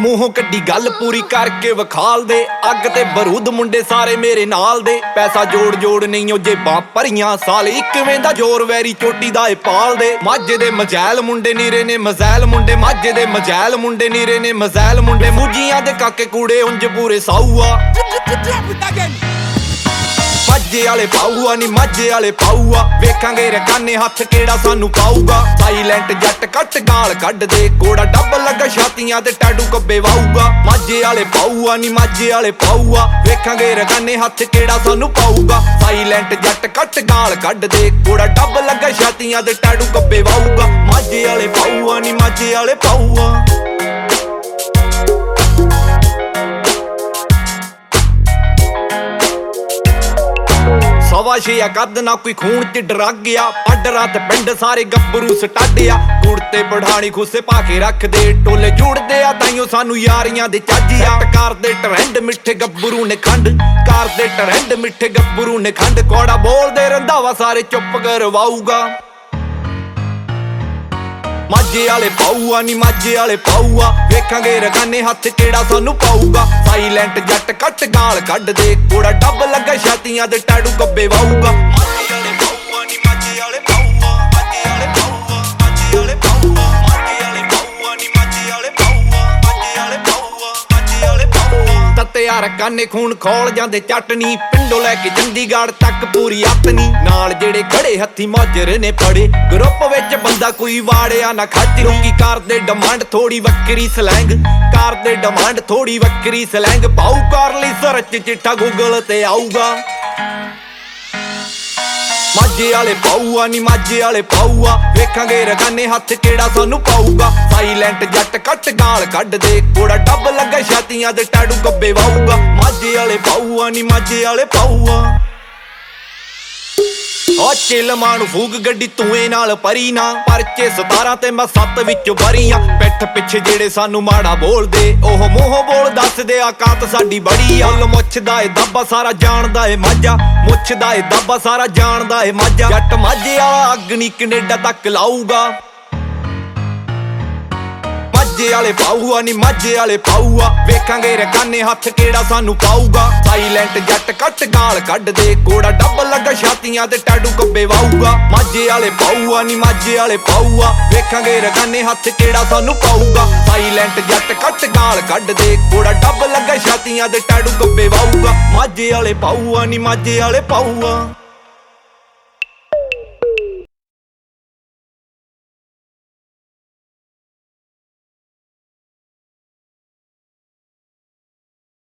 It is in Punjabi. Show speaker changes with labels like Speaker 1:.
Speaker 1: ਮੂੰਹੋਂ ਕੱਢੀ ਗੱਲ ਪੂਰੀ ਕਰਕੇ ਵਿਖਾਲ ਦੇ। ਅੱਗ ਤੇ ਬਰੂਦ ਮੁੰਡੇ ਸਾਰੇ ਮੇਰੇ ਨਾਲ ਦੇ। ਪੈਸਾ ਜੋੜ ਜੋੜ ਨਹੀਂ ਉਹ ਜੇਬਾਂ ਭਰੀਆਂ, ਸਾਲ ਇੱਕਵੇਂ ਦਾ ਜ਼ੋਰ ਵੈਰੀ ਚੋਟੀ ਦਾ ਏ ਪਾਲ ਦੇ। ਮਾਝੇ ਦੇ ਮਜੈਲ ਮੁੰਡੇ ਨੀਰੇ ਨੇ ਮਜ਼ੈਲ ਮੁੰਡੇ, ਮਾਝੇ ਦੇ ਮਜੈਲ ਮੁੰਡੇ ਨੀਰੇ ਨੇ ਮਜ਼ੈਲ ਮੁੰਡੇ। ਫੂਜੀਆਂ ਦੇ ਕਾਕੇ ਕੂੜੇ ਉਂਝ ਪੂਰੇ ਸਾਊ ਆ। ਮਾਝੇ ਵਾਲੇ ਪਾਊਆ ਨੀ ਮਾਝੇ ਵਾਲੇ ਪਾਊਆ, ਵੇਖਾਂਗੇ ਰਕਾਨੇ ਹੱਥ ਕਿਹੜਾ ਸਾਨੂੰ ਪਾਊਗਾ। ਸਾਈਲੈਂਟ ਜੱਟ ਕੱਟ ਗਾਲ ਕੱਢ ਦੇ, ਕੋੜਾ ਡੱਬ ਲੱਗਾ ਛਾਤੀਆਂ ਤੇ ਟੈਟੂ ਕੱਬੇ ਵਾਊਗਾ। ਮਾਝੇ ਵਾਲੇ ਪਾਊਆ ਨੀ ਮਾਝੇ ਵਾਲੇ ਪਾਊਆ, ਵੇਖਾਂਗੇ ਰਕਾਨੇ ਹੱਥ ਕਿਹੜਾ ਸਾਨੂੰ ਪਾਊਗਾ। ਸਾਈਲੈਂਟ ਜੱਟ ਕੱਟ ਗਾਲ ਕੱਢ ਦੇ, ਕੋੜਾ ਡੱਬ ਲੱਗਾ ਛਾਤੀਆਂ ਤੇ ਟੈਟੂ ਕੱਬੇ ਵਾਊਗਾ। ਮਾਝੇ ਵਾਲੇ ਪਾਊਆ ਨੀ ਮਾਝੇ ਵਾਲੇ ਪਾਊਆ। ਸਵਾ ਛੇ ਕੱਦ ਨਾ ਕੋਈ ਖੂਨ ਚ ਡਰ ਗਿਆ, ਆਡਰਾਂ ਤੇ ਪਿੰਡ ਸਾਰੇ ਗੱਭਰੂ ਸਟਾਡਿਆ। ਕੁੜਤੇ ਪੜਾਣੀ ਖੁੱਸੇ ਪਾ ਕੇ ਰੱਖਦੇ, ਟੋਲੇ ਜੁੜਦੇ ਆ ਤਾਈਓ ਸਾਨੂੰ ਯਾਰੀਆਂ ਦੇ ਚੱਜਿਆ। ਕਰਦੇ ਟਰੈਂਡ ਮਿੱਠੇ ਗੱਭਰੂ ਨੇ ਖੰਡ, ਕਰਦੇ ਟਰੈਂਡ ਮਿੱਠੇ ਗੱਭਰੂ ਨੇ ਖੰਡ। ਕੋੜਾ ਬੋਲਦੇ ਰੰਧਾਵਾ ਸਾਰੇ ਚੁੱਪ ਕਰਵਾਊਗਾ। ਮਾਝੇ ਵਾਲੇ ਪਾਊਆ ਨੀ ਮਾਝੇ ਵਾਲੇ ਪਾਊਆ, ਵੇਖਾਂਗੇ ਰਕਾਨੇ ਹੱਥ ਕਿਹੜਾ ਸਾਨੂੰ ਪਾਊਗਾ। ਸਾਈਲੈਂਟ ਜੱਟ ਕੱਟ ਗਾਲ ਕੱਢ ਦੇ, ਕੋੜਾ ਡੱਬ ਲੱਗਾ ਛਾਤੀਆਂ ਤੇ ਟੈਟੂ ਕੱਬੇ ਵਾਊਗਾ। ਮਾਝੇ ਵਾਲੇ ਪਾਊਆ ਨੀ ਮਾਝੇ ਵਾਲੇ ਪਾਊਆ, ਮਾਝੇ ਵਾਲੇ ਪਾਊਆ, ਮਾਝੇ ਵਾਲੇ ਪਾਊਆ, ਮਾਝੇ ਵਾਲੇ ਪਾਊਆ ਨੀ ਮਾਝੇ ਵਾਲੇ ਪਾਊਆ, ਮਾਝੇ ਵਾਲੇ ਪਾਊਆ, ਮਾਝੇ ਵਾਲੇ ਪਾਊਆ। ਤੱਤਿਆ ਰਕਾਨੇ ਖੂਨ ਖੋਲ ਜਾਂਦੇ ਚਟਨੀ, ਪਿੰਡੋਂ ਲੈ ਕੇ ਚੰਡੀਗੜ੍ਹ ਤੱਕ ਪੂਰੀ ਆਪਣੀ। ਨਾਲ ਜਿਹੜੇ ਖੜੇ ਹੱਥੀ ਮਾਜਰ ਨੇ ਪੜੇ, ਗਰੁੱਪ ਵਿੱਚ ਬੰਦਾ ਕੋਈ ਵਾੜਿਆ ਨਾ ਖੱਚ। ਲੋਕੀ ਕਰਦੇ ਡਿਮਾਂਡ ਥੋੜੀ ਵੱਖਰੀ ਸਲੈਂਗ, ਕਰਦੇ ਡਿਮਾਂਡ ਥੋੜੀ ਵੱਖਰੀ ਸਲੈਂਗ। ਪਾਊ ਕਰ ਲਈ ਸਰਚ ਚਿੱਠਾ ਗੂਗਲ ਤੇ ਆਊਗਾ। ਮਾਝੇ ਵਾਲੇ ਪਾਊਆ ਨੀ ਮਾਝੇ ਵਾਲੇ ਪਾਊਆ, ਵੇਖਾਂਗੇ ਰਕਾਨੇ ਹੱਥ ਕਿਹੜਾ ਸਾਨੂੰ ਪਾਊਗਾ। ਸਾਈਲੈਂਟ ਜੱਟ ਕੱਟ ਗਾਲ ਕੱਢ ਦੇ, ਕੋੜਾ ਡੱਬ ਲੱਗਾ ਛਾਤੀਆਂ ਤੇ ਟੈਟੂ ਕੱਬੇ ਵਾਊਗਾ। ਮਾਝੇ ਵਾਲੇ ਪਾਊਆ ਨੀ ਮਾਝੇ ਵਾਲੇ ਪਾਊਆ। ਓ ਚਿਲਮਾਂ ਨੂੰ ਫੂਕ ਗੱਡੀ ਧੂਏ ਨਾਲ ਭਰੀ ਨਾ, ਪਰਚੇ 17 ਤੇ ਮੈਂ 7 ਵਿੱਚੋਂ ਬਰੀ ਆ। ਪਿੱਠ ਪਿੱਛੇ ਜਿਹੜੇ ਸਾਨੂੰ ਮਾੜਾ ਬੋਲਦੇ, ਉਹ ਮੂੰਹੋਂ ਬੋਲ ਦੱਸਦੇ ਔਕਾਤ ਸਾਡੀ ਬੜੀ ਆ। ਮੁੱਛ ਦਾ ਏ ਦਾਬਾ ਸਾਰਾ ਜਾਣਦਾ ਏ ਮਾਝਾ, ਮੁੱਛ ਦਾ ਏ ਦਾਬਾ ਸਾਰਾ ਜਾਣਦਾ ਏ ਮਾਝਾ। ਜੱਟ ਮਾਝੇ ਵਾਲਾ ਅੱਗ ਨੀ ਕੈਨੇਡਾ ਤੱਕ ਲਾਊਗਾ। ਮਾਝੇ ਵਾਲੇ ਪਾਊਆ ਨੀ ਮਾਝੇ ਵਾਲੇ ਪਾਊਆ, ਵੇਖਾਂਗੇ ਰਕਾਨੇ ਹੱਥ ਕਿਹੜਾ ਸਾਨੂੰ ਪਾਊਗਾ। ਸਾਈਲੈਂਟ ਜੱਟ ਕੱਟ ਗਾਲ ਕੱਢ ਦੇ, ਕੋੜਾ ਡੱਬ ਲੱਗਾ ਛਾਤੀਆਂ ਤੇ ਟੈਟੂ ਕੱਬੇ ਵਾਊਗਾ। ਮਾਝੇ ਵਾਲੇ ਪਾਊਆ ਨੀ ਮਾਝੇ ਵਾਲੇ ਪਾਊਆ, ਵੇਖਾਂਗੇ ਰਕਾਨੇ ਹੱਥ ਕਿਹੜਾ ਸਾਨੂੰ ਪਾਊਗਾ। ਸਾਈਲੈਂਟ ਜੱਟ ਕੱਟ ਗਾਲ ਕੱਢ ਦੇ, ਕੋੜਾ ਡੱਬ ਲੱਗਾ ਛਾਤੀਆਂ ਤੇ ਟੈਟੂ ਕੱਬੇ ਵਾਊਗਾ। ਮਾਝੇ ਵਾਲੇ ਪਾਊਆ ਨੀ ਮਾਝੇ ਵਾਲੇ ਪਾਊਆ।